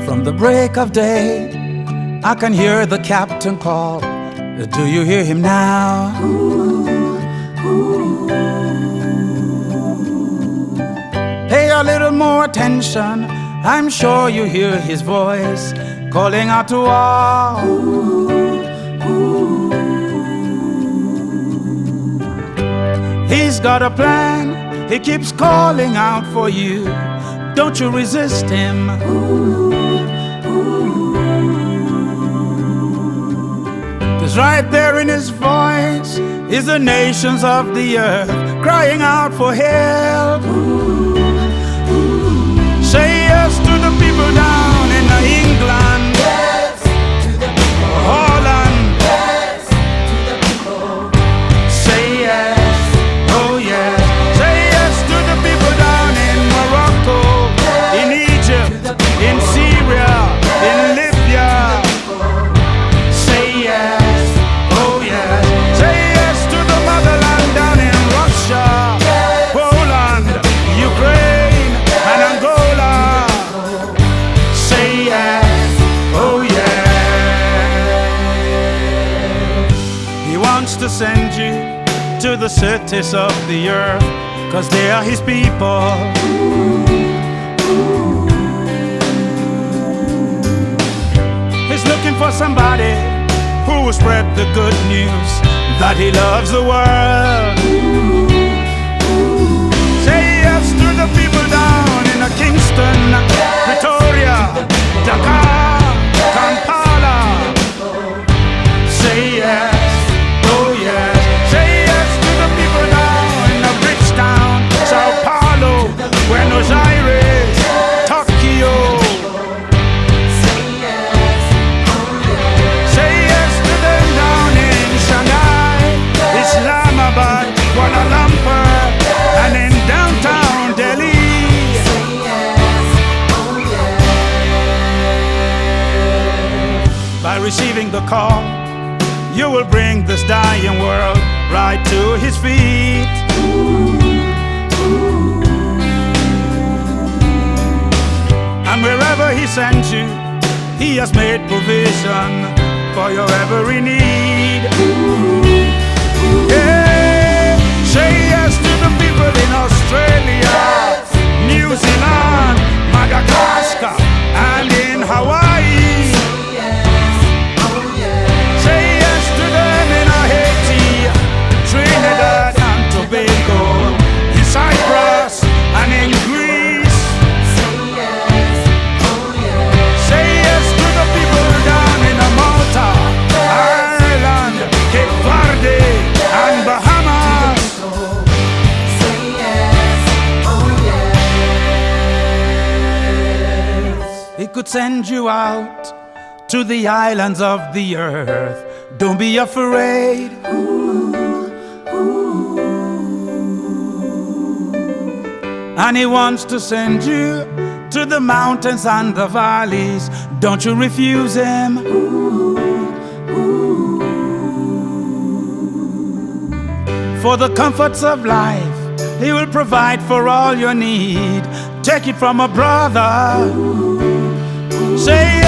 From the break of day, I can hear the captain call. Do you hear him now? Pay a little more attention. I'm sure you hear his voice calling out to all. He's got a plan. He keeps calling out for you. Don't you resist him. 'Cause right there in his voice is the nations of the earth crying out for help. Say yes to the people down in England. Yes to the people. Holland. Yes to the people. Say yes, oh yes. Say yes to the people down in Morocco, in Egypt, in Syria, in Libya. Say yes, oh yes. Say yes to the motherland down in Russia, Poland, Ukraine, and Angola. Say yes, oh yes. He wants to send you to the cities of the earth, 'cause they are his people. He's looking for somebody who will spread the good news that he loves the world. Say yes to the people down in Kingston, Pretoria, Dakar, Kampala. Say yes, oh yes. Say yes to the people down in Bridgetown, Sao Paulo, Buenos Aires, Tokyo. Say yes to them down in Shanghai, Islamabad, Kuala Lumpur, and in downtown Delhi. By receiving the call, you will bring this dying world right to his feet. And wherever he sends you, he has made provision for your every need. Yeah. Say yes to the people in Australia, New Zealand, Madagascar, and in Hawaii. Say yes to them in Haiti, Trinidad and Tobago, in Cyprus and in Greece. Say yes to the people down in Malta, Ireland, Cape Verde, and Bahamas. He could send you out to the islands of the earth. Don't be afraid. And he wants to send you to the mountains and the valleys. Don't you refuse him. For the comforts of life, he will provide for all your need. Take it from a brother. Say